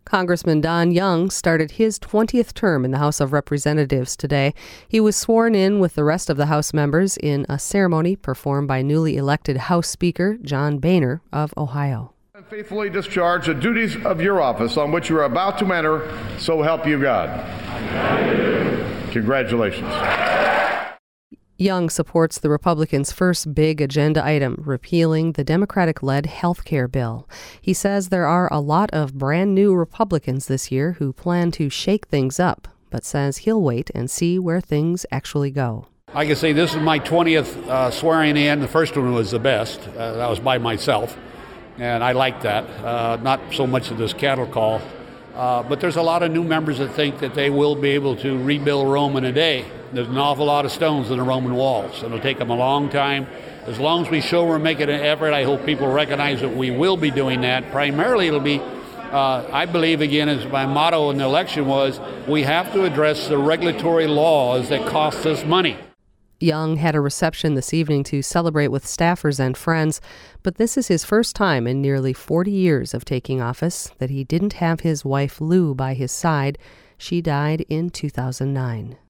Congressman Don Young started his 20th term in the House of Representatives today. He was sworn in with the rest of the House members in a ceremony performed by newly elected House Speaker John Boehner of Ohio. Faithfully discharge the duties of your office on which you are about to enter, so help you God. Congratulations. Young supports the Republicans' first big agenda item, repealing the Democratic-led health care bill. He says there are a lot of brand new Republicans this year who plan to shake things up, but says he'll wait and see where things actually go. I can say this is my 20th swearing in. The first one was the best. That was by myself, and I like that. Not so much of this cattle call, but there's a lot of new members that think that they will be able to rebuild Rome in a day. There's an awful lot of stones in the Roman walls. It'll take them a long time. As long as we show we're making an effort, I hope people recognize that we will be doing that. Primarily, it'll be, I believe, again, as my motto in the election was, we have to address the regulatory laws that cost us money. Young had a reception this evening to celebrate with staffers and friends, but this is his first time in nearly 40 years of taking office that he didn't have his wife Lou by his side. She died in 2009.